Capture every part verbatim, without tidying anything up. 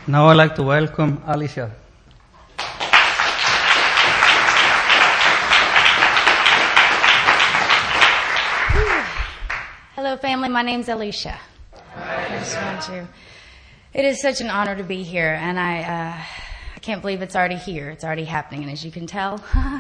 Now I'd like to welcome Alicia. Hello, family. My name's Alicia. I just want to. It is such an honor to be here, and I, uh, I can't believe it's already here. It's already happening, and as you can tell,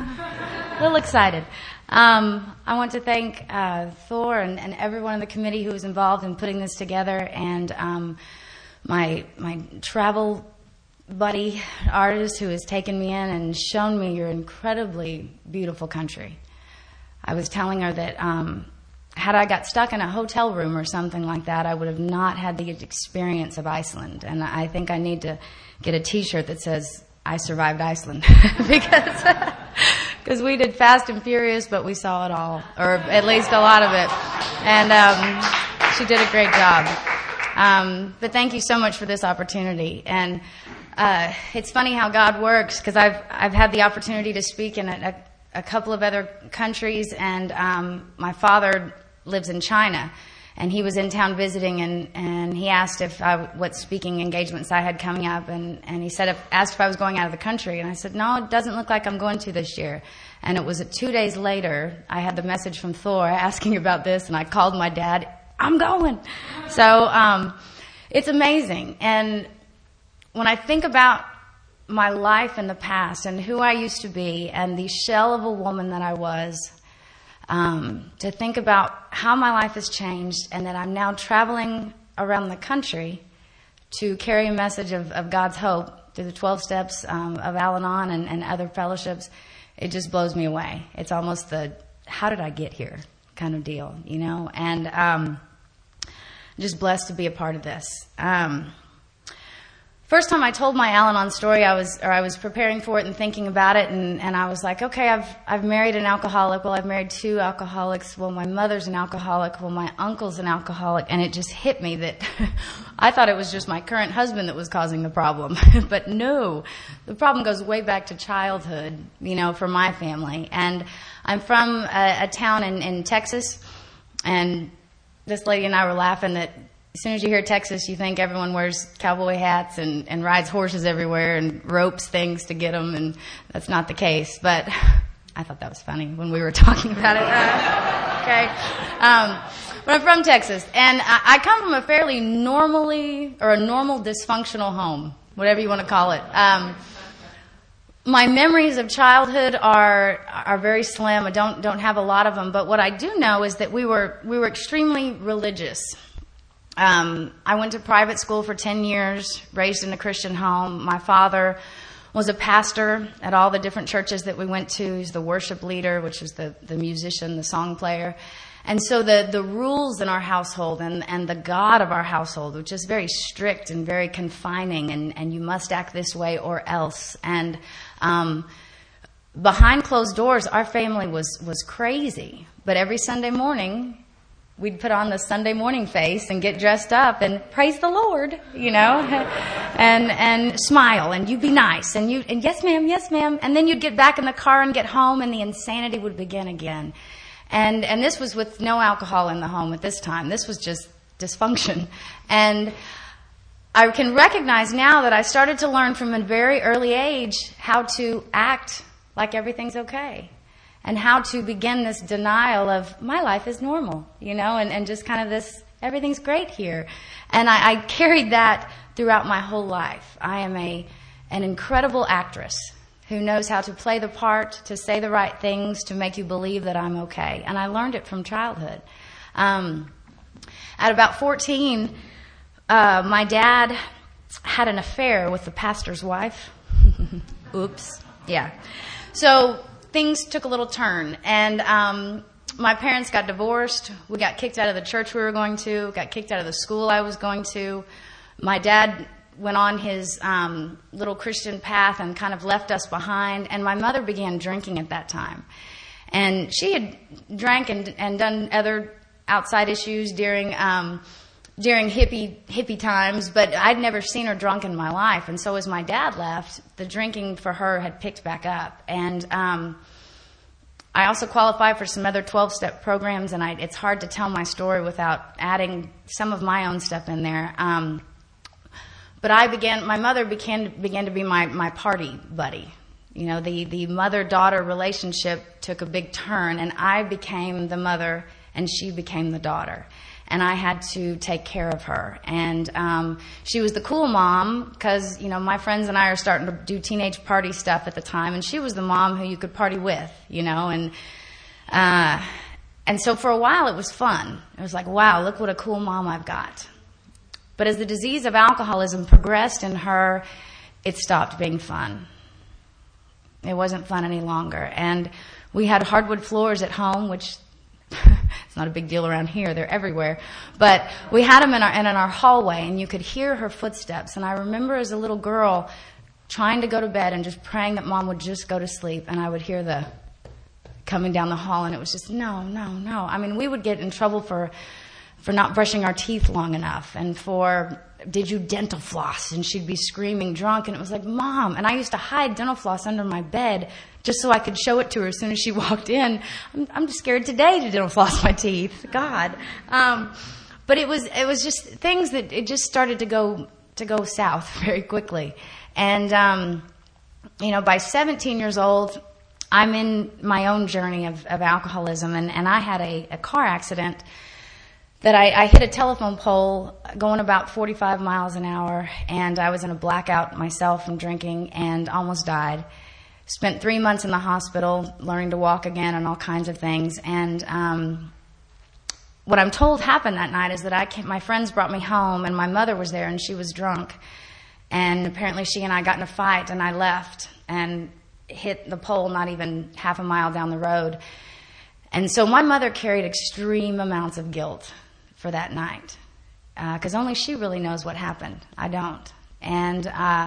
a little excited. Um, I want to thank uh, Thor and, and everyone in the committee who was involved in putting this together, and um, my my travel buddy artist who has taken me in and shown me your incredibly beautiful country. I was telling her that. Um, Had I got stuck in a hotel room or something like that, I would have not had the experience of Iceland. And I think I need to get a T-shirt that says, I survived Iceland. because because we did Fast and Furious, but we saw it all, or at least a lot of it. And um, she did a great job. Um, but thank you so much for this opportunity. And uh, it's funny how God works, because I've, I've had the opportunity to speak in a, a, a couple of other countries, and um, my father lives in China, and he was in town visiting, and, and he asked if I, what speaking engagements I had coming up, and, and he said if, asked if I was going out of the country, and I said, no, it doesn't look like I'm going to this year. And it was two days later, I had the message from Thor asking about this, and I called my dad, I'm going. So um, it's amazing. And when I think about my life in the past and who I used to be and the shell of a woman that I was, Um, to think about how my life has changed, and that I'm now traveling around the country to carry a message of, of God's hope through the twelve steps um, of Al-Anon and, and other fellowships, it just blows me away. It's almost the, how did I get here kind of deal, you know? And um, just blessed to be a part of this. Um, First time I told my Al-Anon story, I was, or I was preparing for it and thinking about it, and, and I was like, okay, I've, I've married an alcoholic. Well, I've married two alcoholics. Well, my mother's an alcoholic. Well, my uncle's an alcoholic. And it just hit me that I thought it was just my current husband that was causing the problem. But no, the problem goes way back to childhood, you know, for my family. And I'm from a, a town in, in Texas, and this lady and I were laughing that as soon as you hear Texas, you think everyone wears cowboy hats and, and rides horses everywhere and ropes things to get them, and that's not the case. But I thought that was funny when we were talking about it. Uh, okay. Um, but I'm from Texas, and I, I come from a fairly normally, or a normal dysfunctional home, whatever you want to call it. Um, my memories of childhood are are very slim. I don't don't have a lot of them, but what I do know is that we were we were extremely religious. Um, I went to private school for ten years, raised in a Christian home. My father was a pastor at all the different churches that we went to. He's the worship leader, which was the, the musician, the song player. And so the, the rules in our household and, and the God of our household, which is very strict and very confining, and, and you must act this way or else. And um, behind closed doors, our family was, was crazy. But every Sunday morning, we'd put on the Sunday morning face and get dressed up and praise the Lord, you know, and and smile, and you'd be nice, and you and yes ma'am, yes ma'am, and then you'd get back in the car and get home, and the insanity would begin again. And and this was with no alcohol in the home at this time. This was just dysfunction. And I can recognize now that I started to learn from a very early age how to act like everything's okay, and how to begin this denial of my life is normal, you know, and, and just kind of this, everything's great here. And I, I carried that throughout my whole life. I am a an incredible actress who knows how to play the part, to say the right things, to make you believe that I'm okay. And I learned it from childhood. Um, at about fourteen, uh, my dad had an affair with the pastor's wife. Oops. Yeah. So things took a little turn, and um, my parents got divorced. We got kicked out of the church we were going to, got kicked out of the school I was going to. My dad went on his um, little Christian path and kind of left us behind, and my mother began drinking at that time. And she had drank and, and done other outside issues during um, during hippie hippie times, but I'd never seen her drunk in my life. And so as my dad left, the drinking for her had picked back up. And um, I also qualified for some other twelve-step programs, and I, it's hard to tell my story without adding some of my own stuff in there. Um, but I began, my mother began, began to be my, my party buddy. You know, the, the mother-daughter relationship took a big turn, and I became the mother and she became the daughter. And I had to take care of her. And um, she was the cool mom because, you know, my friends and I are starting to do teenage party stuff at the time. And she was the mom who you could party with, you know. And uh, and so for a while it was fun. It was like, wow, look what a cool mom I've got. But as the disease of alcoholism progressed in her, it stopped being fun. It wasn't fun any longer. And we had hardwood floors at home, which... it's not a big deal around here. They're everywhere. But we had them in our, in our hallway, and you could hear her footsteps. And I remember as a little girl trying to go to bed and just praying that Mom would just go to sleep. And I would hear the coming down the hall, and it was just, no, no, no. I mean, we would get in trouble for for not brushing our teeth long enough, and for, did you dental floss? And she'd be screaming drunk, and it was like, Mom. And I used to hide dental floss under my bed just so I could show it to her as soon as she walked in. I'm, I'm just scared today to dental floss my teeth. God. Um, but it was, it was just things that it just started to go, to go south very quickly. And, um, you know, by seventeen years old, I'm in my own journey of, of alcoholism, and, and I had a, a car accident that I, I hit a telephone pole going about forty-five miles an hour, and I was in a blackout myself from drinking and almost died. Spent three months in the hospital learning to walk again and all kinds of things. And um, what I'm told happened that night is that I came, my friends brought me home, and my mother was there, and she was drunk. And apparently she and I got in a fight, and I left and hit the pole not even half a mile down the road. And so my mother carried extreme amounts of guilt for that night, because uh, only she really knows what happened. I don't. And uh,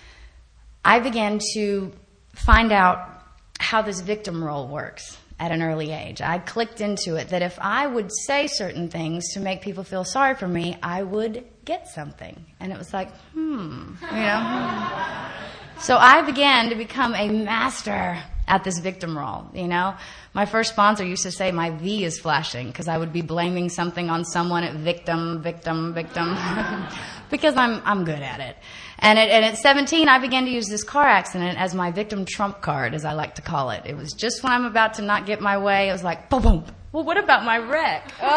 I began to find out how this victim role works at an early age. I clicked into it that if I would say certain things to make people feel sorry for me, I would get something. And it was like, hmm, you know. So I began to become a master at this victim role, you know. My first sponsor used to say my V is flashing because I would be blaming something on someone at victim, victim, victim, because I'm I'm good at it. And at, and at seventeen, I began to use this car accident as my victim trump card, as I like to call it. It was just when I'm about to not get my way, it was like, boom, boom. Well, what about my wreck? Oh,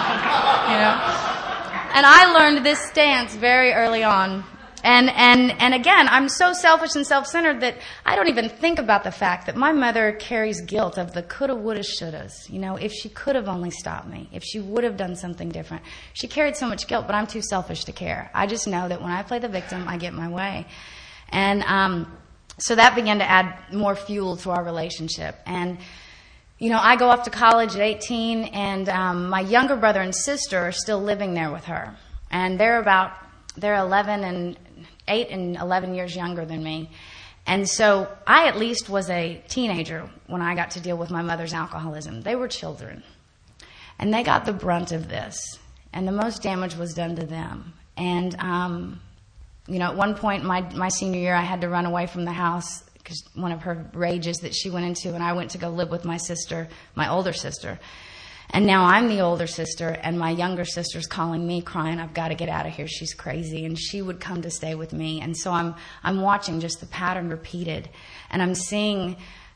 you know. And I learned this stance very early on. And, and, and again, I'm so selfish and self-centered that I don't even think about the fact that my mother carries guilt of the coulda, woulda, shouldas. You know, if she could have only stopped me, if she would have done something different. She carried so much guilt, but I'm too selfish to care. I just know that when I play the victim, I get my way. And, um, so that began to add more fuel to our relationship. And, you know, I go off to college at eighteen, and, um, my younger brother and sister are still living there with her. And they're about, they're eleven and eight and eleven years younger than me. And so I at least was a teenager when I got to deal with my mother's alcoholism. They were children. And they got the brunt of this. And the most damage was done to them. And, um, you know, at one point my, my senior year, I had to run away from the house because one of her rages that she went into, and I went to go live with my sister, my older sister. And now I'm the older sister, and my younger sister's calling me, crying, I've got to get out of here. She's crazy. And she would come to stay with me. And so I'm I'm watching just the pattern repeated. And I'm seeing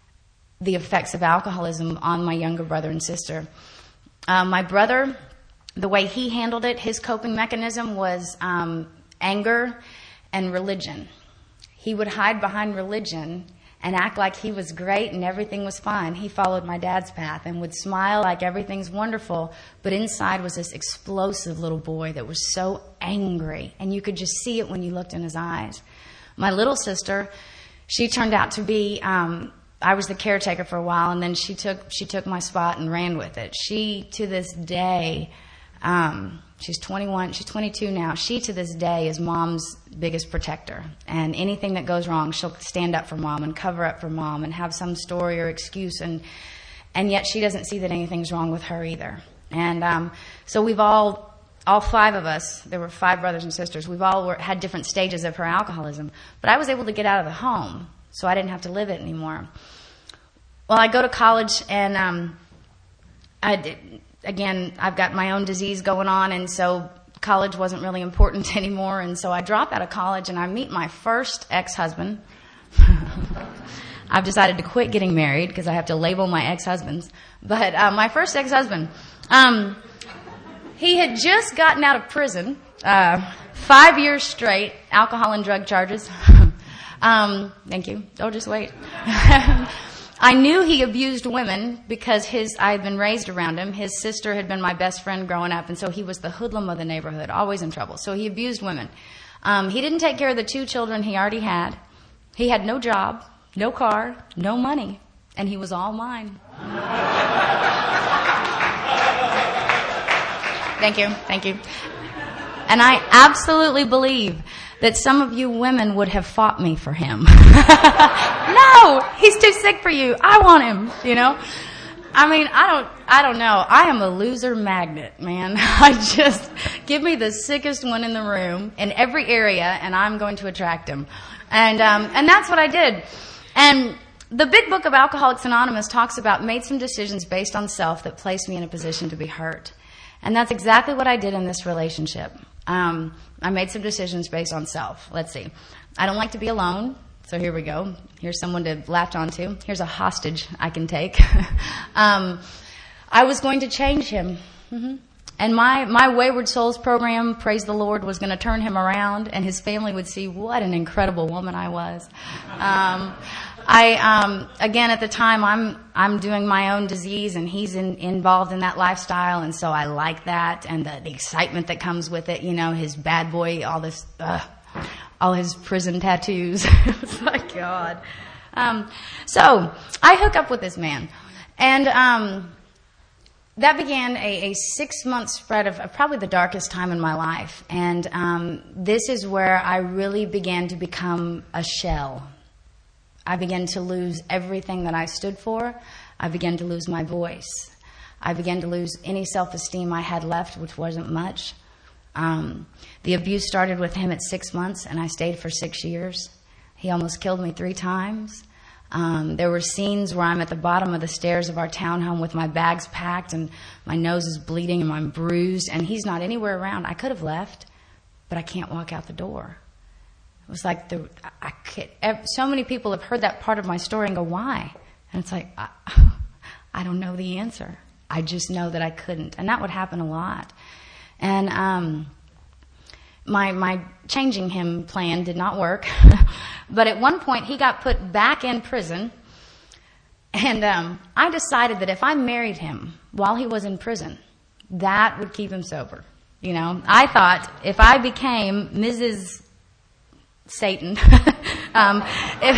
the effects of alcoholism on my younger brother and sister. Uh, my brother, the way he handled it, his coping mechanism was um, anger and religion. He would hide behind religion and act like he was great and everything was fine. He followed my dad's path and would smile like everything's wonderful, but inside was this explosive little boy that was so angry, and you could just see it when you looked in his eyes. My little sister, she turned out to be, um, I was the caretaker for a while, and then she took she took my spot and ran with it. She, to this day, um, she's twenty-one, she's twenty-two now. She, to this day, is Mom's biggest protector. And anything that goes wrong, she'll stand up for Mom and cover up for Mom and have some story or excuse. And and yet she doesn't see that anything's wrong with her either. And um, so we've all, all five of us, there were five brothers and sisters, we've all were, had different stages of her alcoholism. But I was able to get out of the home, so I didn't have to live it anymore. Well, I go to college, and um, I did, again, I've got my own disease going on, and so college wasn't really important anymore, and so I drop out of college and I meet my first ex-husband. I've decided to quit getting married because I have to label my ex-husbands. But uh, my first ex-husband, um, he had just gotten out of prison, uh, five years straight, alcohol and drug charges. um, thank you. Oh, just wait. I knew he abused women because his I had been raised around him. His sister had been my best friend growing up, and so he was the hoodlum of the neighborhood, always in trouble. So he abused women. Um, he didn't take care of the two children he already had. He had no job, no car, no money, and he was all mine. Thank you, thank you. And I absolutely believe that some of you women would have fought me for him. No, he's too sick for you. I want him, you know. I mean, I don't, I don't know. I am a loser magnet, man. I just, give me the sickest one in the room in every area and I'm going to attract him. And, um, and that's what I did. And the big book of Alcoholics Anonymous talks about made some decisions based on self that placed me in a position to be hurt. And that's exactly what I did in this relationship. Um, I made some decisions based on self. Let's see. I don't like to be alone. So here we go. Here's someone to latch onto. Here's a hostage I can take. um, I was going to change him. Mm-hmm. And my, my Wayward Souls program, praise the Lord, was going to turn him around, and his family would see what an incredible woman I was. Um, I, um, again, at the time, I'm, I'm doing my own disease, and he's in, involved in that lifestyle, and so I like that, and the, the excitement that comes with it, you know, his bad boy, all this, uh, all his prison tattoos. It's like, God. Um, so, I hook up with this man, and, um, that began a, a six-month spread of, of probably the darkest time in my life. And um, this is where I really began to become a shell. I began to lose everything that I stood for. I began to lose my voice. I began to lose any self-esteem I had left, which wasn't much. Um, the abuse started with him at six months, and I stayed for six years. He almost killed me three times. Um, there were scenes where I'm at the bottom of the stairs of our townhome with my bags packed and my nose is bleeding and I'm bruised and he's not anywhere around. I could have left, but I can't walk out the door. It was like the, I could, so many people have heard that part of my story and go, why? And it's like, I, I don't know the answer. I just know that I couldn't. And that would happen a lot. And um, my my changing him plan did not work. But at one point, he got put back in prison. And um, I decided that if I married him while he was in prison, that would keep him sober. You know, I thought if I became Missus Satan, um, if,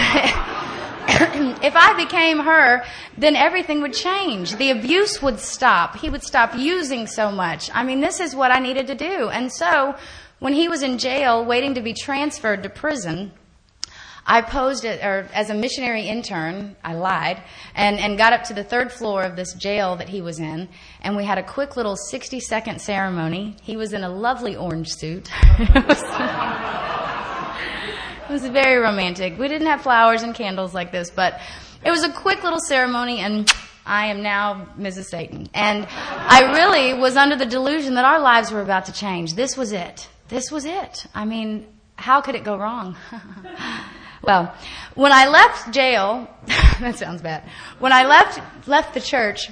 if I became her, then everything would change. The abuse would stop. He would stop using so much. I mean, this is what I needed to do. And so when he was in jail waiting to be transferred to prison, I posed it, or as a missionary intern, I lied, and, and got up to the third floor of this jail that he was in, and we had a quick little sixty-second ceremony. He was in a lovely orange suit. It was, it was very romantic. We didn't have flowers and candles like this, but it was a quick little ceremony, and I am now Missus Satan. And I really was under the delusion that our lives were about to change. This was it. This was it. I mean, how could it go wrong? Well, when I left jail, that sounds bad. When I left left the church,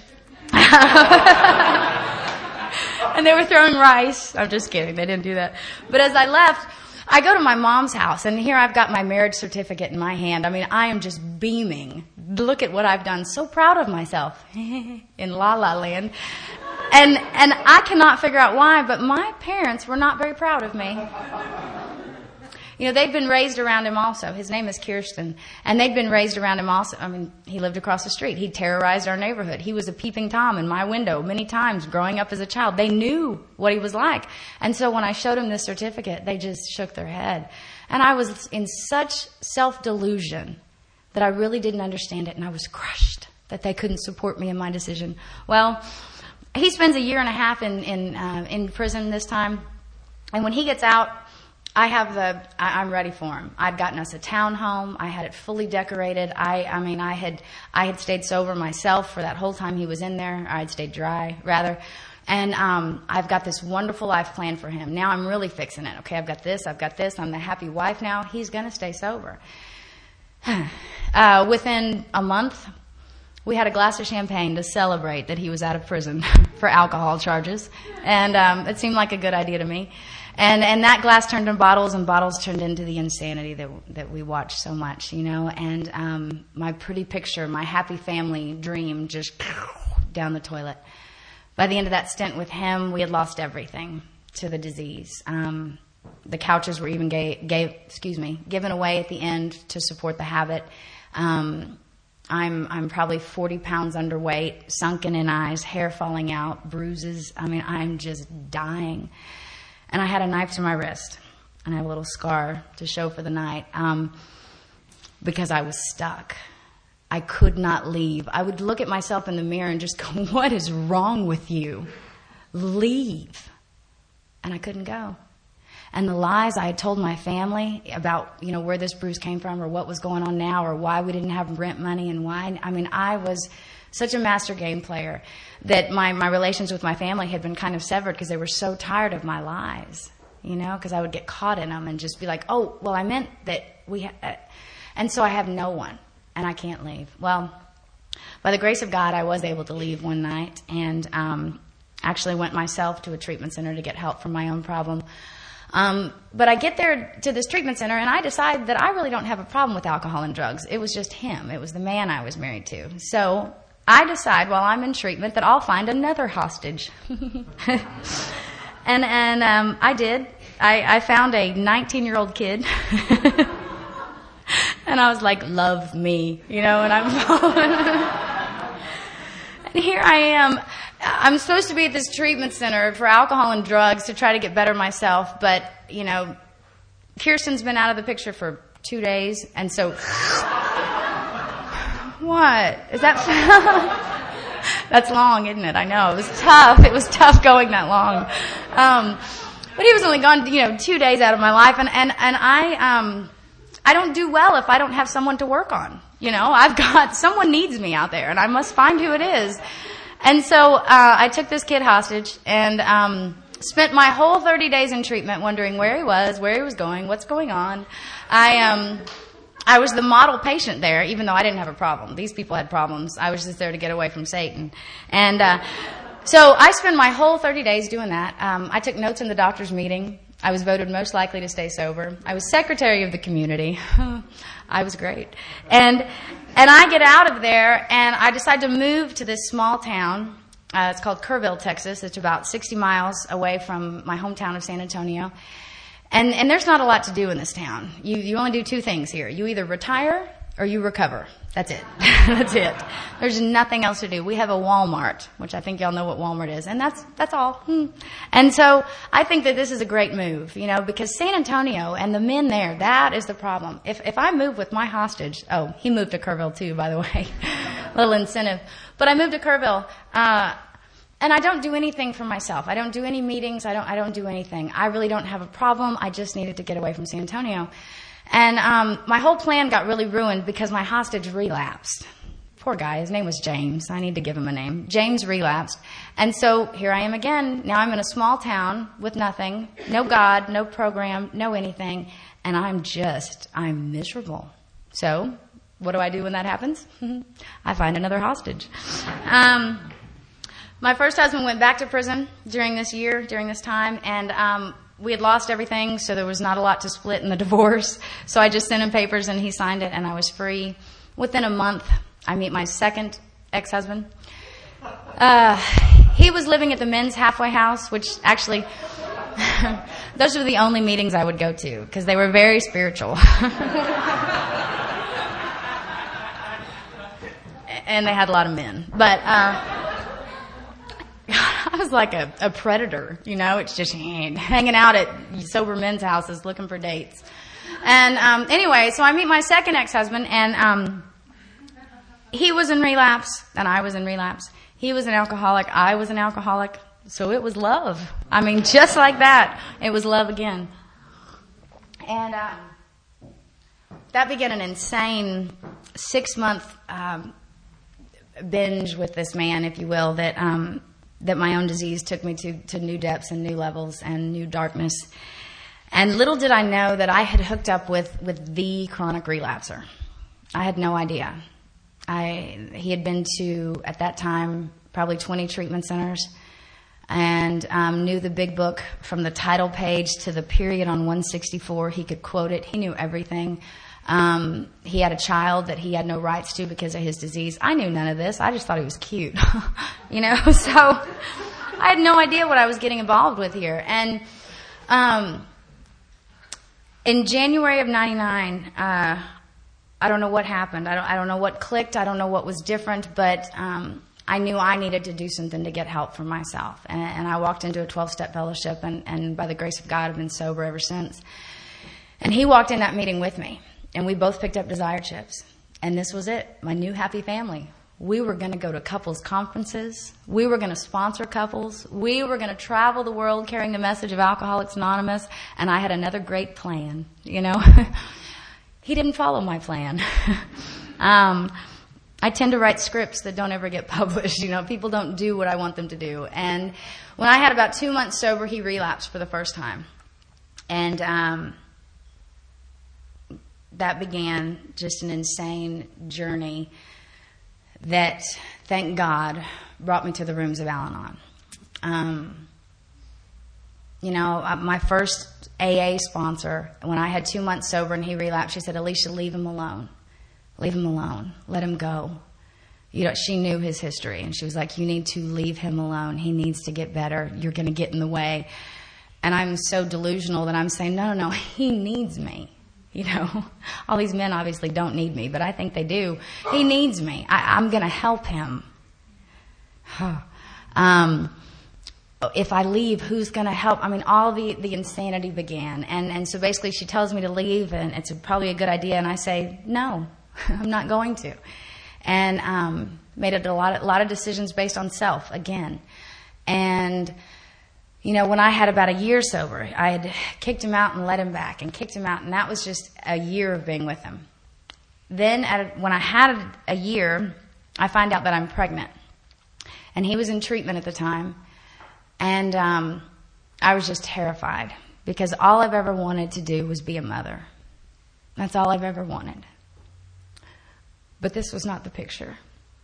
and they were throwing rice. I'm just kidding. They didn't do that. But as I left, I go to my mom's house, and here I've got my marriage certificate in my hand. I mean, I am just beaming. Look at what I've done. So proud of myself in La La Land. And and I cannot figure out why, but my parents were not very proud of me. You know, they'd been raised around him also. His name is Kirsten. And they'd been raised around him also. I mean, he lived across the street. He terrorized our neighborhood. He was a peeping Tom in my window many times growing up as a child. They knew what he was like. And so when I showed him this certificate, they just shook their head. And I was in such self-delusion that I really didn't understand it. And I was crushed that they couldn't support me in my decision. Well, he spends a year and a half in, in, uh, in prison this time. And when he gets out, I have the, I, I'm ready for him. I'd gotten us a townhome. I had it fully decorated. I, I mean, I had, I had stayed sober myself for that whole time he was in there. I had stayed dry, rather. And um, I've got this wonderful life plan for him. Now I'm really fixing it. Okay, I've got this, I've got this. I'm the happy wife now. He's going to stay sober. uh, within a month, we had a glass of champagne to celebrate that he was out of prison for alcohol charges. And um, it seemed like a good idea to me. And and that glass turned into bottles, and bottles turned into the insanity that that we watch so much, you know. And um, my pretty picture, my happy family dream just down the toilet. By the end of that stint with him, we had lost everything to the disease. Um, the couches were even gave, gave, excuse me, given away at the end to support the habit. Um, I'm I'm probably forty pounds underweight, sunken in eyes, hair falling out, bruises. I mean, I'm just dying. And I had a knife to my wrist, and I have a little scar to show for the night, um, because I was stuck. I could not leave. I would look at myself in the mirror and just go, what is wrong with you? Leave. And I couldn't go. And the lies I had told my family about, you know, where this bruise came from or what was going on now or why we didn't have rent money and why, I mean, I was such a master game player that my, my relations with my family had been kind of severed because they were so tired of my lies, you know, because I would get caught in them and just be like, oh, well, I meant that we had, and so I have no one and I can't leave. Well, by the grace of God, I was able to leave one night and um, actually went myself to a treatment center to get help from my own problem. Um, but I get there to this treatment center and I decide that I really don't have a problem with alcohol and drugs. It was just him. It was the man I was married to. So I decide while I'm in treatment that I'll find another hostage. and and um, I did. I, I found a nineteen-year-old kid. And I was like, love me, you know, and I'm and here I am. I'm supposed to be at this treatment center for alcohol and drugs to try to get better myself, but, you know, Kirsten's been out of the picture for two days, and so... What? Is that... That's long, isn't it? I know. It was tough. It was tough going that long. Um, but he was only gone, you know, two days out of my life, and, and, and I... Um, I don't do well if I don't have someone to work on. You know, I've got, someone needs me out there and I must find who it is. And so, uh, I took this kid hostage and, um, spent my whole thirty days in treatment wondering where he was, where he was going, what's going on. I, um, I was the model patient there, even though I didn't have a problem. These people had problems. I was just there to get away from Satan. And, uh, so I spent my whole thirty days doing that. Um, I took notes in the doctor's meeting. I was voted most likely to stay sober. I was secretary of the community. I was great. And and I get out of there, and I decide to move to this small town. Uh, it's called Kerrville, Texas. It's about sixty miles away from my hometown of San Antonio. And and there's not a lot to do in this town. You you only do two things here. You either retire or you recover. That's it. That's it. There's nothing else to do. We have a Walmart, which I think y'all know what Walmart is, and that's that's all. Hmm. And so I think that this is a great move, you know, because San Antonio and the men there, that is the problem. If if I move with my hostage, oh, he moved to Kerrville too, by the way, little incentive. But I moved to Kerrville, uh, and I don't do anything for myself. I don't do any meetings. I don't I don't do anything. I really don't have a problem. I just needed to get away from San Antonio. And um, my whole plan got really ruined because my hostage relapsed. Poor guy. His name was James. I need to give him a name. James relapsed. And so here I am again. Now I'm in a small town with nothing, no God, no program, no anything. And I'm just, I'm miserable. So what do I do when that happens? I find another hostage. Um, my first husband went back to prison during this year, during this time, and um, we had lost everything, so there was not a lot to split in the divorce. So I just sent him papers, and he signed it, and I was free. Within a month, I meet my second ex-husband. Uh, he was living at the men's halfway house, which actually, those were the only meetings I would go to, because they were very spiritual. And they had a lot of men. But uh, I was like a, a predator, you know. It's just hanging out at sober men's houses looking for dates. And um, anyway, so I meet my second ex-husband, and um, he was in relapse, and I was in relapse. He was an alcoholic. I was an alcoholic. So it was love. I mean, just like that, it was love again. And um, that began an insane six-month um, binge with this man, if you will, that um, that my own disease took me to, to new depths and new levels and new darkness. And little did I know that I had hooked up with, with the chronic relapser. I had no idea. I he had been to, at that time, probably twenty treatment centers, and um, knew the big book from the title page to the period on one sixty-four. He could quote it. He knew everything. Um, he had a child that he had no rights to because of his disease. I knew none of this. I just thought he was cute, you know. So I had no idea what I was getting involved with here. And um, in January of ninety-nine, uh, I don't know what happened. I don't. I don't know what clicked. I don't know what was different. But um, I knew I needed to do something to get help for myself. And, and I walked into a twelve-step fellowship, and, and by the grace of God, I've been sober ever since. And he walked in that meeting with me. And we both picked up Desire Chips. And this was it, my new happy family. We were going to go to couples conferences. We were going to sponsor couples. We were going to travel the world carrying the message of Alcoholics Anonymous. And I had another great plan, you know. He didn't follow my plan. um, I tend to write scripts that don't ever get published. You know, people don't do what I want them to do. And when I had about two months sober, he relapsed for the first time. And um that began just an insane journey that, thank God, brought me to the rooms of Al-Anon. Um, you know, my first A A sponsor, when I had two months sober and he relapsed, she said, Alicia, leave him alone. Leave him alone. Let him go. You know, she knew his history, and she was like, you need to leave him alone. He needs to get better. You're going to get in the way. And I'm so delusional that I'm saying, no, no, no, he needs me. You know, all these men obviously don't need me, but I think they do. He needs me. I, I'm going to help him. um, if I leave, who's going to help? I mean, all the, the insanity began. And, and so basically she tells me to leave, and it's a, probably a good idea. And I say, no, I'm not going to. And um, made a lot, of, a lot of decisions based on self again. And you know, when I had about a year sober, I had kicked him out and let him back and kicked him out, and that was just a year of being with him. Then at a, when I had a year, I find out that I'm pregnant. And he was in treatment at the time, and um, I was just terrified because all I've ever wanted to do was be a mother. That's all I've ever wanted. But this was not the picture.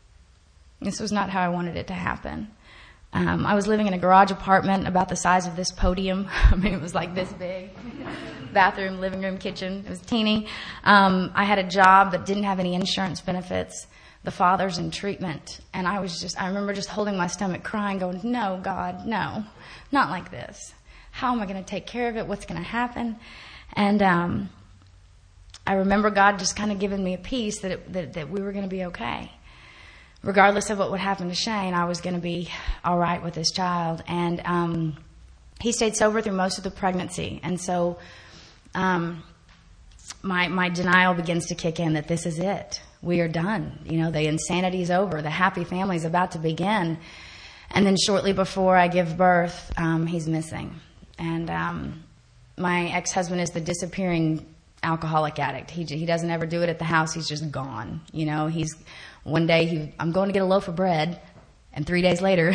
This was not how I wanted it to happen. Um, I was living in a garage apartment about the size of this podium. I mean, it was like this big. Bathroom, living room, kitchen. It was teeny. Um, I had a job that didn't have any insurance benefits. The father's in treatment. And I was just, I remember just holding my stomach crying, going, no, God, no, not like this. How am I going to take care of it? What's going to happen? And um, I remember God just kind of giving me a peace that, it, that, that we were going to be okay. Regardless of what would happen to Shane, I was going to be all right with this child. And um, he stayed sober through most of the pregnancy. And so um, my my denial begins to kick in that this is it. We are done. You know, the insanity is over. The happy family is about to begin. And then shortly before I give birth, um, he's missing. And um, my ex-husband is the disappearing alcoholic addict. He he doesn't ever do it at the house. He's just gone. You know, he's... One day, he, I'm going to get a loaf of bread, and three days later,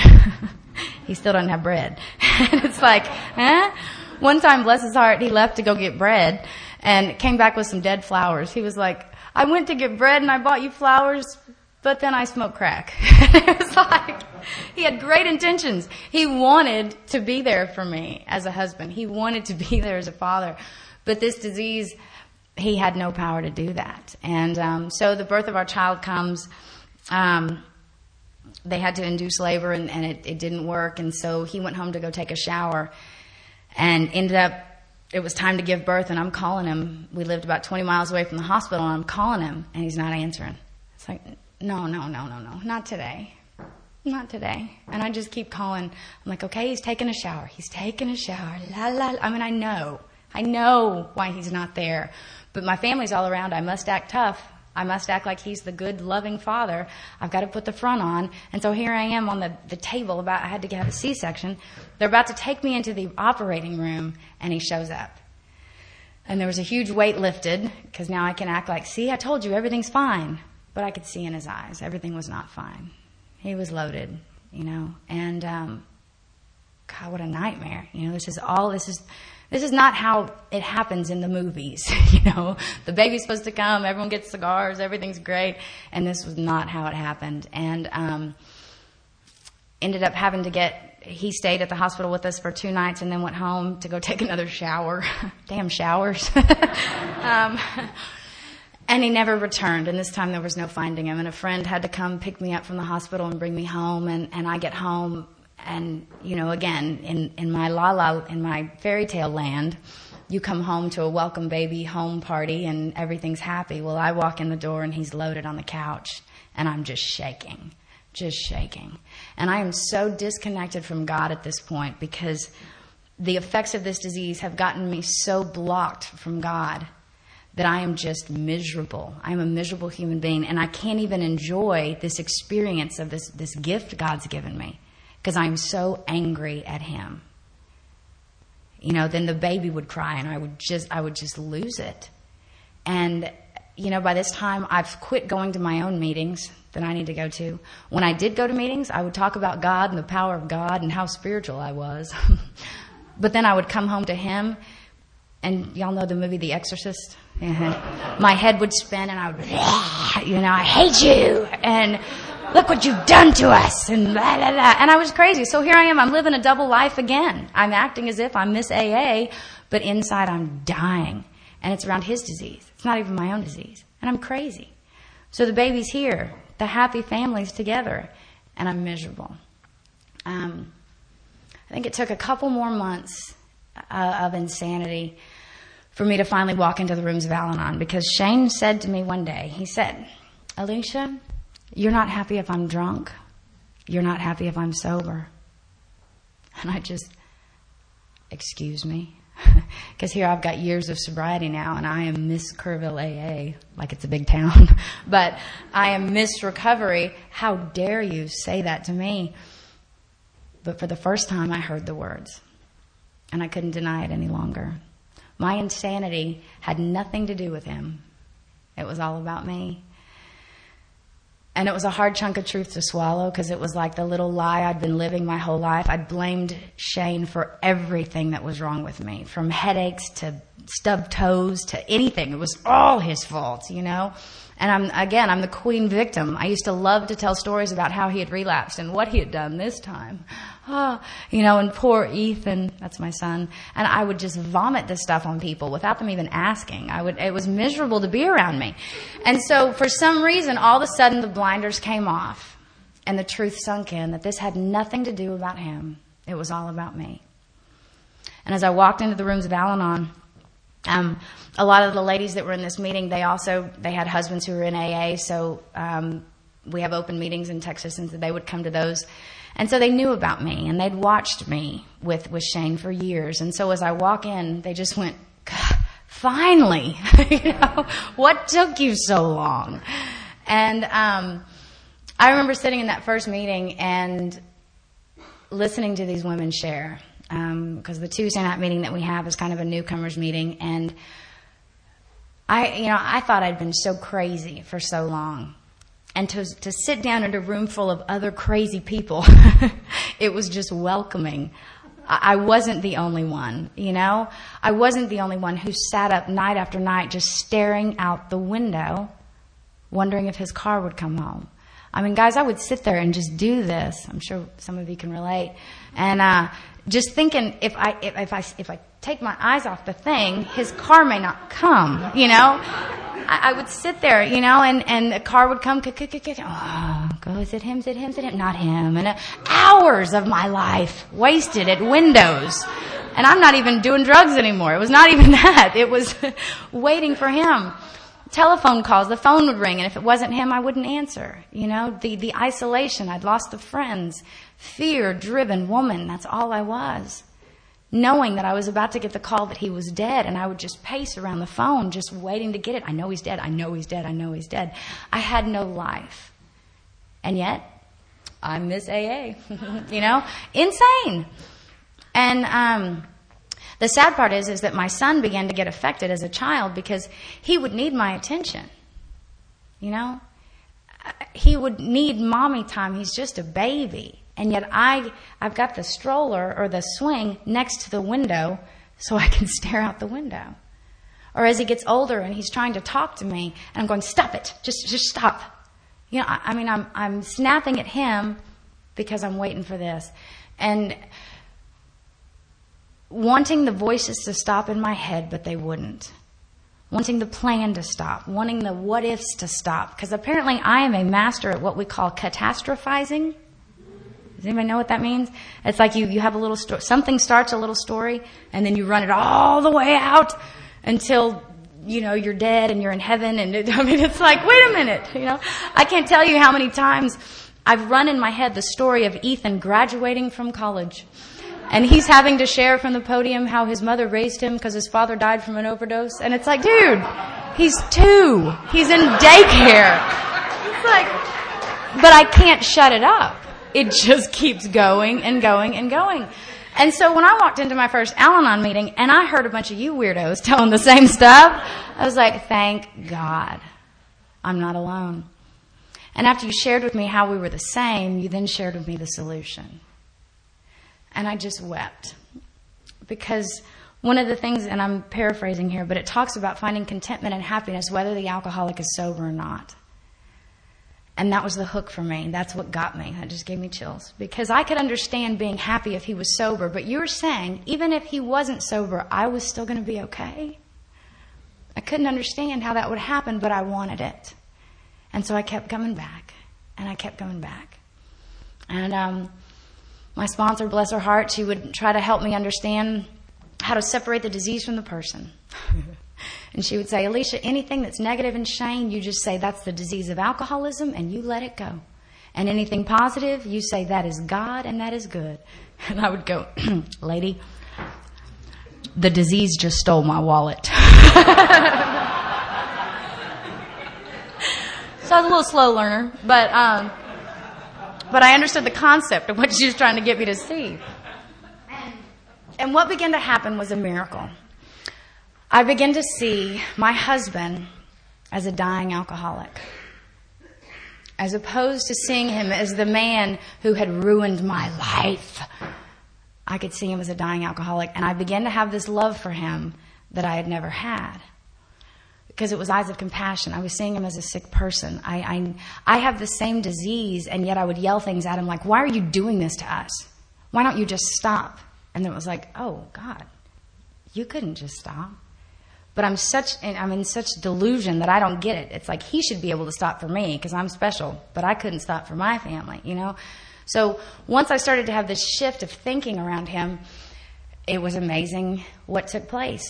he still doesn't have bread. And it's like, eh? One time, bless his heart, he left to go get bread, and came back with some dead flowers. He was like, I went to get bread, and I bought you flowers, but then I smoked crack. It was like, he had great intentions. He wanted to be there for me as a husband. He wanted to be there as a father. But this disease, he had no power to do that. And um, so the birth of our child comes. Um, they had to induce labor, and, and it, it didn't work. And so he went home to go take a shower and ended up, it was time to give birth, and I'm calling him. We lived about twenty miles away from the hospital, and I'm calling him, and he's not answering. It's like, no, no, no, no, no, not today. Not today. And I just keep calling. I'm like, okay, he's taking a shower. He's taking a shower. La, la, la. I mean, I know. I know why he's not there. But my family's all around. I must act tough. I must act like he's the good, loving father. I've got to put the front on. And so here I am on the, the table about, I had to have a C-section. They're about to take me into the operating room, and he shows up. And there was a huge weight lifted, because now I can act like, see, I told you everything's fine. But I could see in his eyes, everything was not fine. He was loaded. you know, and, um, God, what a nightmare. You know, this is all, this is, this is not how it happens in the movies. You know, the baby's supposed to come, everyone gets cigars, everything's great. And this was not how it happened. And, um, ended up having to get, he stayed at the hospital with us for two nights and then went home to go take another shower. Damn showers. um, And he never returned, and this time there was no finding him. And a friend had to come pick me up from the hospital and bring me home, and, and I get home, and, you know, again, in, in my la-la, in my fairy tale land, you come home to a welcome baby home party, and everything's happy. Well, I walk in the door, and he's loaded on the couch, and I'm just shaking, just shaking. And I am so disconnected from God at this point because the effects of this disease have gotten me so blocked from God that I am just miserable. I am a miserable human being, and I can't even enjoy this experience of this, this gift God's given me because I'm so angry at him. You know, then the baby would cry, and I would just, I would just lose it. And, you know, by this time, I've quit going to my own meetings that I need to go to. When I did go to meetings, I would talk about God and the power of God and how spiritual I was. But then I would come home to him, and y'all know the movie The Exorcist? Uh-huh. My head would spin, and I would, you know, I hate you, and look what you've done to us, and blah, blah, blah. And I was crazy. So here I am. I'm living a double life again. I'm acting as if I'm Miss A A, but inside I'm dying. And it's around his disease. It's not even my own disease. And I'm crazy. So the baby's here. The happy family's together. And I'm miserable. Um, I think it took a couple more months uh, of insanity for me to finally walk into the rooms of Al-Anon, because Shane said to me one day, he said, Alicia, you're not happy if I'm drunk. You're not happy if I'm sober. And I just, excuse me? Because here I've got years of sobriety now, and I am Miss Kerrville A A, like it's a big town. But I am Miss Recovery. How dare you say that to me? But for the first time, I heard the words, and I couldn't deny it any longer. My insanity had nothing to do with him. It was all about me. And it was a hard chunk of truth to swallow, because it was like the little lie I'd been living my whole life. I'd blamed Shane for everything that was wrong with me, from headaches to stubbed toes to anything. It was all his fault, you know. And I'm, again, I'm the queen victim. I used to love to tell stories about how he had relapsed and what he had done this time. Oh, you know, and poor Ethan, that's my son. And I would just vomit this stuff on people without them even asking. I would, it was miserable to be around me. And so for some reason, all of a sudden the blinders came off and the truth sunk in that this had nothing to do about him. It was all about me. And as I walked into the rooms of Al-Anon, Um, a lot of the ladies that were in this meeting, they also, they had husbands who were in A A, so um, we have open meetings in Texas, and so they would come to those. And so they knew about me, and they'd watched me with, with Shane for years. And so as I walk in, they just went, finally, you know, what took you so long? And um, I remember sitting in that first meeting and listening to these women share. Because um, the Tuesday night meeting that we have is kind of a newcomers meeting, and I, you know, I thought I'd been so crazy for so long, and to to sit down in a room full of other crazy people, it was just welcoming. I, I wasn't the only one, you know. I wasn't the only one who sat up night after night just staring out the window, wondering if his car would come home. I mean, guys, I would sit there and just do this. I'm sure some of you can relate, and. uh Just thinking, if I if, if I if I take my eyes off the thing, his car may not come. You know, I, I would sit there, you know, and and the car would come. Oh, go! Is it him? Is it him? Is it him? Not him. And uh, hours of my life wasted at windows, and I'm not even doing drugs anymore. It was not even that. It was waiting for him. Telephone calls, the phone would ring, and if it wasn't him, I wouldn't answer. You know, the, the isolation, I'd lost the friends, fear-driven woman, that's all I was. Knowing that I was about to get the call that he was dead, and I would just pace around the phone, just waiting to get it. I know he's dead, I know he's dead, I know he's dead. I had no life. And yet, I'm Miss A A, you know, insane. And, um... the sad part is, is that my son began to get affected as a child because he would need my attention. You know? He would need mommy time. He's just a baby. And yet I, I've got the stroller or the swing next to the window so I can stare out the window. Or as he gets older and he's trying to talk to me, and I'm going, stop it, just just stop. You know, I, I mean, I'm I'm snapping at him because I'm waiting for this. And wanting the voices to stop in my head, but they wouldn't. Wanting the plan to stop. Wanting the what ifs to stop. Because apparently I am a master at what we call catastrophizing. Does anybody know what that means? It's like you, you have a little story. Something starts a little story, and then you run it all the way out until, you know, you're dead and you're in heaven. And it, I mean, it's like, wait a minute, you know. I can't tell you how many times I've run in my head the story of Ethan graduating from college. And he's having to share from the podium how his mother raised him because his father died from an overdose. And it's like, dude, he's two. He's in daycare. It's like, but I can't shut it up. It just keeps going and going and going. And so when I walked into my first Al-Anon meeting and I heard a bunch of you weirdos telling the same stuff, I was like, thank God I'm not alone. And after you shared with me how we were the same, you then shared with me the solution. And I just wept. Because one of the things, and I'm paraphrasing here, but it talks about finding contentment and happiness whether the alcoholic is sober or not. And that was the hook for me. That's what got me. That just gave me chills. Because I could understand being happy if he was sober. But you're saying, even if he wasn't sober, I was still going to be okay? I couldn't understand how that would happen, but I wanted it. And so I kept coming back. And I kept coming back. And um, my sponsor, bless her heart, she would try to help me understand how to separate the disease from the person. And she would say, Alicia, anything that's negative and shame, you just say that's the disease of alcoholism and you let it go. And anything positive, you say that is God and that is good. And I would go, lady, the disease just stole my wallet. So I was a little slow learner, but um, but I understood the concept of what she was trying to get me to see. And, and what began to happen was a miracle. I began to see my husband as a dying alcoholic, as opposed to seeing him as the man who had ruined my life. I could see him as a dying alcoholic, and I began to have this love for him that I had never had, because it was eyes of compassion. I was seeing him as a sick person. I, I, I have the same disease, and yet I would yell things at him like, why are you doing this to us? Why don't you just stop? And then it was like, oh, God, you couldn't just stop. But I'm such, I'm in such delusion that I don't get it. It's like he should be able to stop for me because I'm special, but I couldn't stop for my family, you know? So once I started to have this shift of thinking around him, it was amazing what took place.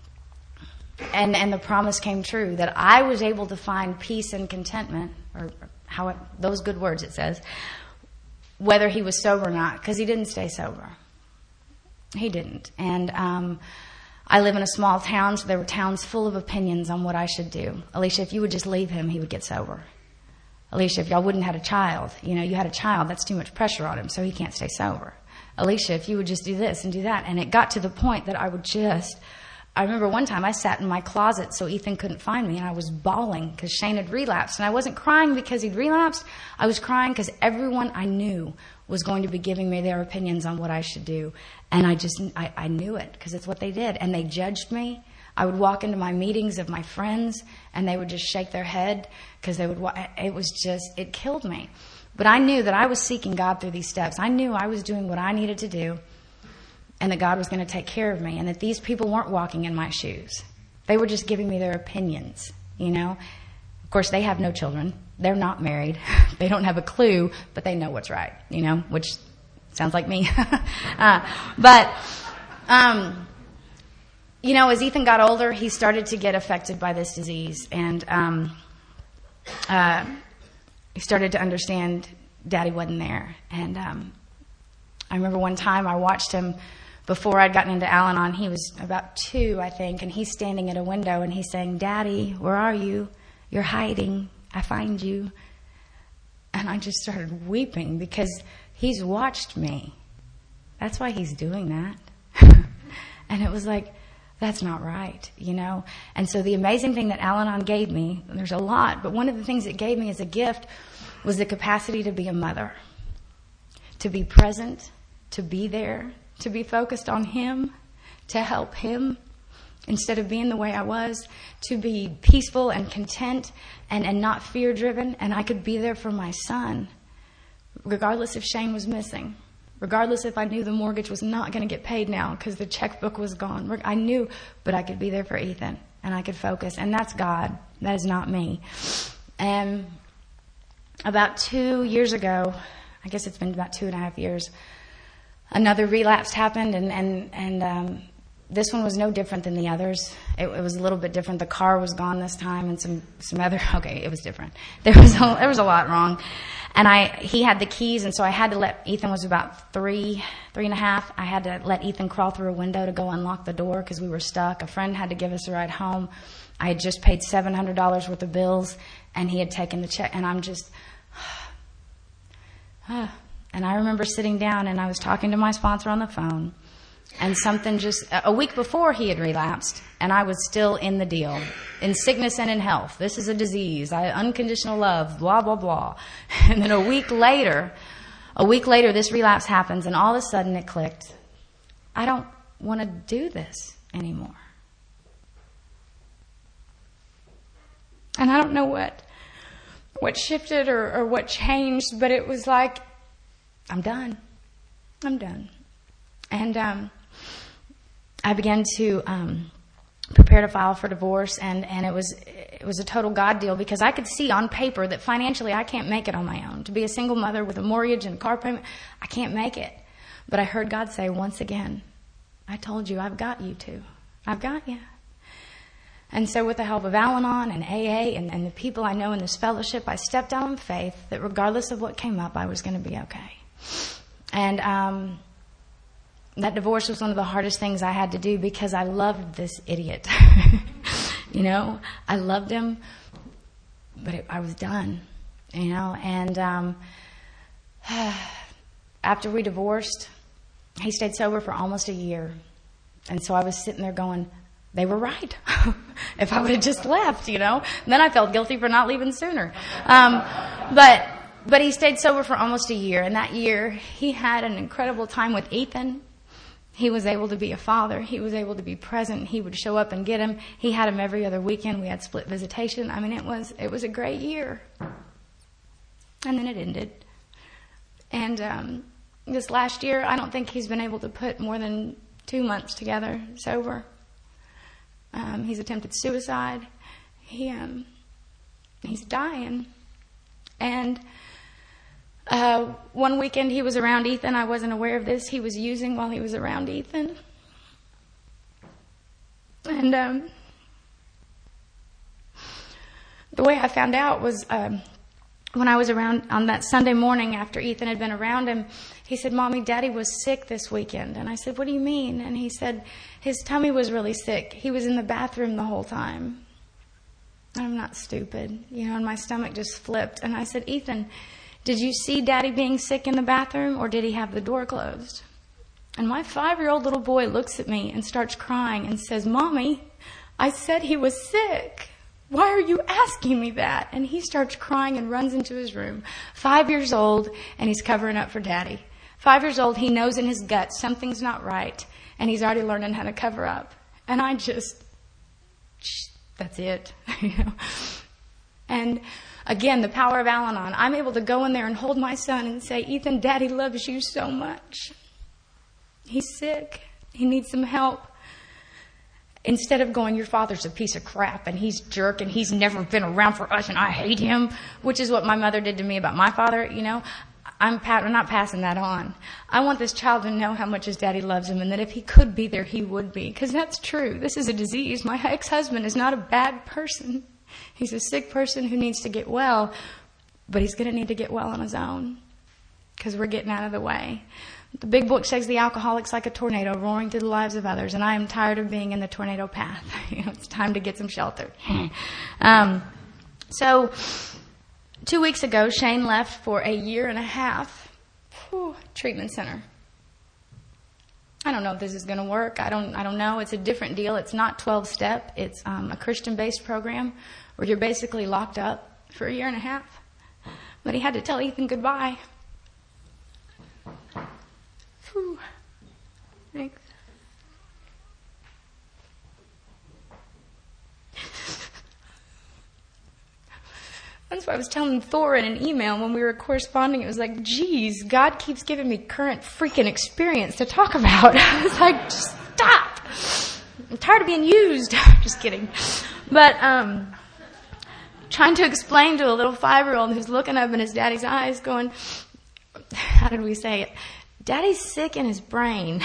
And and the promise came true that I was able to find peace and contentment, or how it, those good words it says, whether he was sober or not, because he didn't stay sober. He didn't. And, um, I live in a small town, so there were towns full of opinions on what I should do. Alicia, if you would just leave him, he would get sober. Alicia, if y'all wouldn't have had a child, you know, you had a child, that's too much pressure on him, so he can't stay sober. Alicia, if you would just do this and do that. And it got to the point that I would just, I remember one time I sat in my closet so Ethan couldn't find me, and I was bawling because Shane had relapsed. And I wasn't crying because he'd relapsed. I was crying because everyone I knew was going to be giving me their opinions on what I should do. And I just, I, I knew it because it's what they did. And they judged me. I would walk into my meetings of my friends and they would just shake their head because they would, it was just, it killed me. But I knew that I was seeking God through these steps. I knew I was doing what I needed to do and that God was going to take care of me and that these people weren't walking in my shoes. They were just giving me their opinions, you know. Of course, they have no children. They're not married. They don't have a clue, but they know what's right, you know, which sounds like me. uh, but, um, you know, as Ethan got older, he started to get affected by this disease. And um, uh, he started to understand Daddy wasn't there. And um, I remember one time I watched him before I'd gotten into Al-Anon. He was about two, I think, and he's standing at a window and he's saying, Daddy, where are you? You're hiding. I find you. And I just started weeping because he's watched me. That's why he's doing that. And it was like, that's not right, you know. And so the amazing thing that Al-Anon gave me, there's a lot, but one of the things it gave me as a gift was the capacity to be a mother. to be present, to be there, to be focused on him, to help him instead of being the way I was, to be peaceful and content and, and not fear-driven. And I could be there for my son, regardless if Shane was missing, regardless if I knew the mortgage was not going to get paid now because the checkbook was gone. I knew, but I could be there for Ethan, and I could focus. And that's God. That is not me. And about two years ago, I guess it's been about two and a half years, another relapse happened, and, and, and um, this one was no different than the others. It, it was a little bit different. The car was gone this time, and some, some other, okay, it was different. There was a, there was a lot wrong. And I, he had the keys, and so I had to let, Ethan was about three, three and a half. I had to let Ethan crawl through a window to go unlock the door because we were stuck. A friend had to give us a ride home. I had just paid seven hundred dollars worth of bills, and he had taken the check, and I'm just, and I remember sitting down, and I was talking to my sponsor on the phone, and something just, a week before he had relapsed, and I was still in the deal, in sickness and in health. This is a disease. I, unconditional love, blah, blah, blah. And then a week later, a week later, this relapse happens, and all of a sudden it clicked. I don't want to do this anymore. And I don't know what what shifted or, or what changed, but it was like, I'm done. I'm done. And um, I began to um, prepare to file for divorce, and, and it was it was a total God deal because I could see on paper that financially I can't make it on my own. To be a single mother with a mortgage and a car payment, I can't make it. But I heard God say once again, I told you, I've got you two. I've got you. And so with the help of Al-Anon and A A and, and the people I know in this fellowship, I stepped out on faith that regardless of what came up, I was going to be okay. And um, that divorce was one of the hardest things I had to do because I loved this idiot. You know, I loved him, but it, I was done, you know. And um, after we divorced, he stayed sober for almost a year. And so I was sitting there going, they were right. If I would have just left, you know. And then I felt guilty for not leaving sooner. Um, but but he stayed sober for almost a year. And that year, he had an incredible time with Ethan. He was able to be a father. He was able to be present. He would show up and get him. He had him every other weekend. We had split visitation. I mean, it was it was a great year. And then it ended. And um, this last year, I don't think he's been able to put more than two months together sober. Um, he's attempted suicide. He um, he's dying. And uh, one weekend he was around Ethan. I wasn't aware of this. He was using while he was around Ethan. And um, the way I found out was um, when I was around on that Sunday morning after Ethan had been around him, he said, Mommy, Daddy was sick this weekend. And I said, what do you mean? And he said, his tummy was really sick. He was in the bathroom the whole time. I'm not stupid, you know, and my stomach just flipped. And I said, Ethan, did you see Daddy being sick in the bathroom, or did he have the door closed? And my five-year-old little boy looks at me and starts crying and says, Mommy, I said he was sick. Why are you asking me that? And he starts crying and runs into his room. Five years old, and he's covering up for Daddy. Five years old, he knows in his gut something's not right, and he's already learning how to cover up. And I just, that's it. You know? And again, the power of Al-Anon. I'm able to go in there and hold my son and say, Ethan, Daddy loves you so much. He's sick. He needs some help. Instead of going, your father's a piece of crap and he's a jerk and he's never been around for us and I hate him, which is what my mother did to me about my father, you know. I'm, pa- I'm not passing that on. I want this child to know how much his daddy loves him and that if he could be there, he would be. Because that's true. This is a disease. My ex-husband is not a bad person. He's a sick person who needs to get well, but he's going to need to get well on his own because we're getting out of the way. The big book says the alcoholic's like a tornado roaring through the lives of others, and I am tired of being in the tornado path. You know, it's time to get some shelter. um, so, two weeks ago, Shane left for a year and a half whew, treatment center. I don't know if this is going to work. I don't. I don't know. It's a different deal. It's not twelve-step. It's um, a Christian-based program where you're basically locked up for a year and a half. But he had to tell Ethan goodbye. Whew. Thanks. That's why I was telling Thor in an email when we were corresponding. It was like, geez, God keeps giving me current freaking experience to talk about. I was like, just stop. I'm tired of being used. Just kidding. But um, trying to explain to a little five-year-old who's looking up in his daddy's eyes going, how did we say it? Daddy's sick in his brain.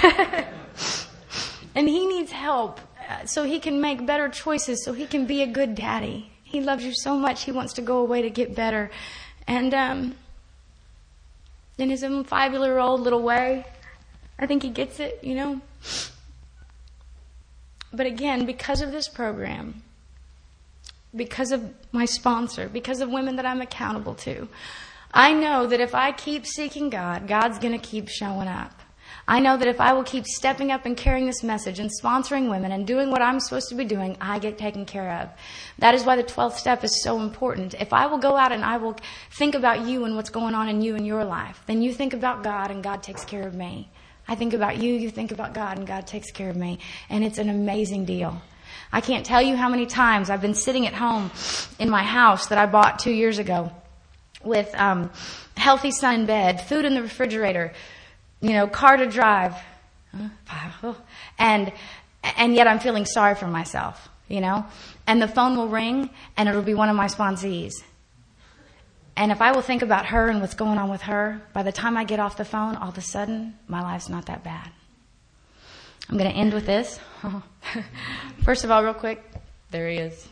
And he needs help so he can make better choices, so he can be a good daddy. He loves you so much, he wants to go away to get better. And um, in his own five-year-old little way, I think he gets it, you know. But again, because of this program, because of my sponsor, because of women that I'm accountable to, I know that if I keep seeking God, God's going to keep showing up. I know that if I will keep stepping up and carrying this message and sponsoring women and doing what I'm supposed to be doing, I get taken care of. That is why the twelfth step is so important. If I will go out and I will think about you and what's going on in you and your life, then you think about God and God takes care of me. I think about you, you think about God, and God takes care of me. And it's an amazing deal. I can't tell you how many times I've been sitting at home in my house that I bought two years ago with um, healthy son in bed, food in the refrigerator, you know, car to drive, and and yet I'm feeling sorry for myself, you know. And the phone will ring, and it'll be one of my sponsees. And if I will think about her and what's going on with her, by the time I get off the phone, all of a sudden, my life's not that bad. I'm going to end with this. First of all, real quick, there he is.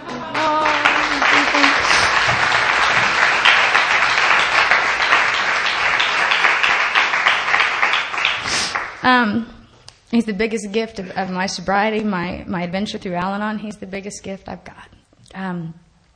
Um, he's the biggest gift of, of my sobriety, my, my adventure through Al-Anon. He's the biggest gift I've got. Um,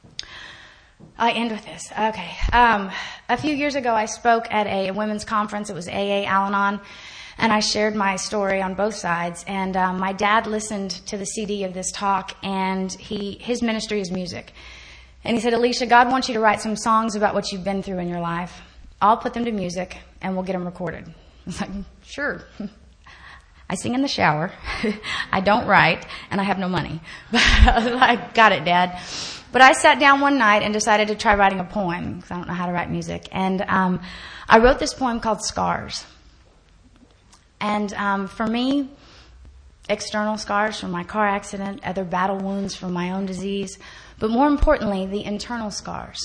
I end with this. Okay. Um, a few years ago, I spoke at a, a women's conference. It was A A Al-Anon, and I shared my story on both sides. And um, my dad listened to the C D of this talk, and he his ministry is music. And he said, Alicia, God wants you to write some songs about what you've been through in your life. I'll put them to music, and we'll get them recorded. I was like, sure. I sing in the shower. I don't write, and I have no money. But I got it, Dad. But I sat down one night and decided to try writing a poem, because I don't know how to write music. And um, I wrote this poem called Scars. And um, for me, external scars from my car accident, other battle wounds from my own disease, but more importantly, the internal scars.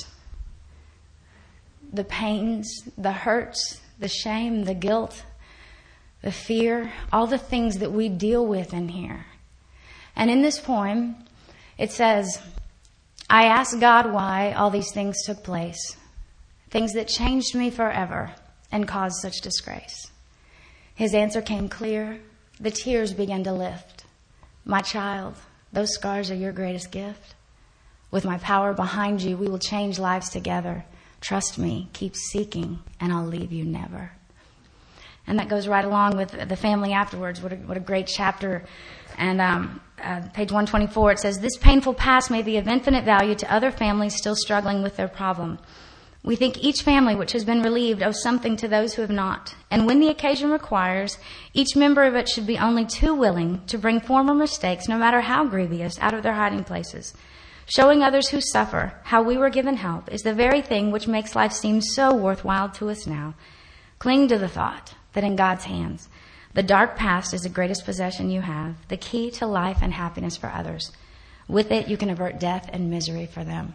The pains, the hurts, the shame, the guilt, the fear, all the things that we deal with in here. And in this poem, it says, I asked God why all these things took place, things that changed me forever and caused such disgrace. His answer came clear. The tears began to lift. My child, those scars are your greatest gift. With my power behind you, we will change lives together. Trust me, keep seeking, and I'll leave you never. And that goes right along with the family afterwards. What a, what a great chapter. And um, uh, page one twenty-four, it says, this painful past may be of infinite value to other families still struggling with their problem. We think each family which has been relieved owes something to those who have not. And when the occasion requires, each member of it should be only too willing to bring former mistakes, no matter how grievous, out of their hiding places. Showing others who suffer how we were given help is the very thing which makes life seem so worthwhile to us now. Cling to the thought that in God's hands, the dark past is the greatest possession you have, the key to life and happiness for others. With it, you can avert death and misery for them.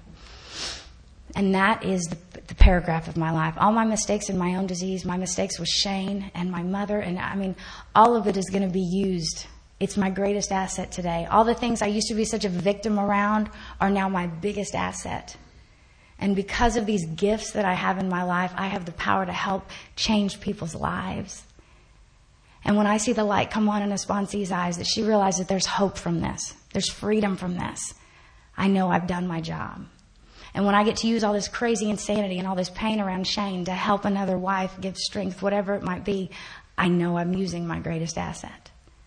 And that is the, the paragraph of my life. All my mistakes in my own disease, my mistakes with Shane and my mother, and I mean, all of it is going to be used. It's my greatest asset today. All the things I used to be such a victim around are now my biggest asset. And because of these gifts that I have in my life, I have the power to help change people's lives. And when I see the light come on in a sponsee's eyes, that she realizes that there's hope from this, there's freedom from this, I know I've done my job. And when I get to use all this crazy insanity and all this pain around Shane to help another wife give strength, whatever it might be, I know I'm using my greatest asset.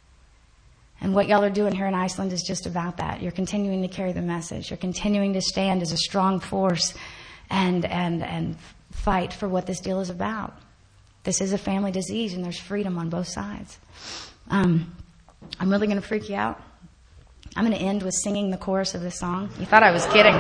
And what y'all are doing here in Iceland is just about that. You're continuing to carry the message. You're continuing to stand as a strong force and and and fight for what this deal is about. this is a family disease and there's freedom on both sides. Um, I'm really going to freak you out. I'm going to end with singing the chorus of this song. You thought I was kidding.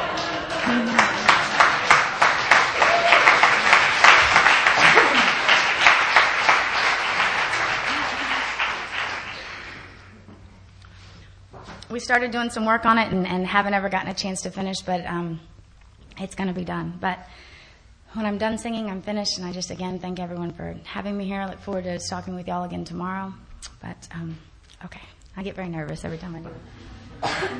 We started doing some work on it and, and haven't ever gotten a chance to finish, but um, it's going to be done. But when I'm done singing, I'm finished, and I just, again, thank everyone for having me here. I look forward to talking with y'all again tomorrow. But, um, okay, I get very nervous every time I do it.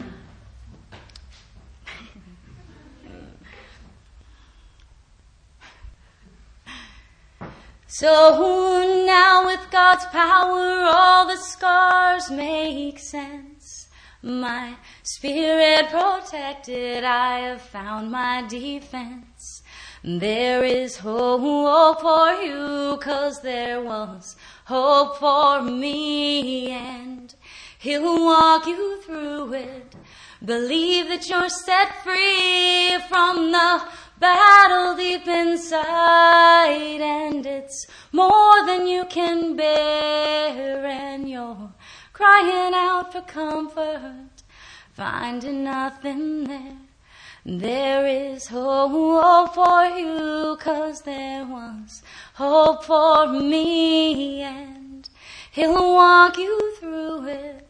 So now with God's power, all the scars make sense. My spirit protected, I have found my defense. There is hope for you, 'cause there was hope for me, and He'll walk you through it. Believe that you're set free from the battle deep inside, and it's more than you can bear, and you're crying out for comfort, finding nothing there. There is hope for you, 'cause there was hope for me, and He'll walk you through it.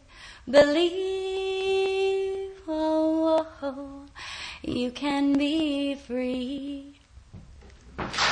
Believe, oh, oh, oh, you can be free.